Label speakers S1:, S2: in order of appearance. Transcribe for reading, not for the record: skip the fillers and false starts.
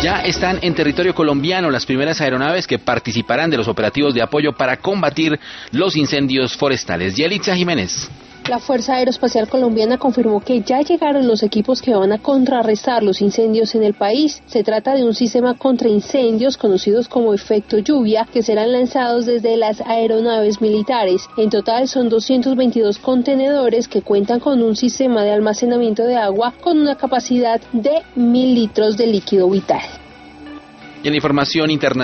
S1: Ya están en territorio colombiano las primeras aeronaves que participarán de los operativos de apoyo para combatir los incendios forestales. Yelitza Jiménez.
S2: La Fuerza Aeroespacial Colombiana confirmó que ya llegaron los equipos que van a contrarrestar los incendios en el país. Se trata de un sistema contra incendios conocidos como efecto lluvia que serán lanzados desde las aeronaves militares. En total son 222 contenedores que cuentan con un sistema de almacenamiento de agua con una capacidad de 1.000 litros de líquido vital.
S1: Y en la información internacional.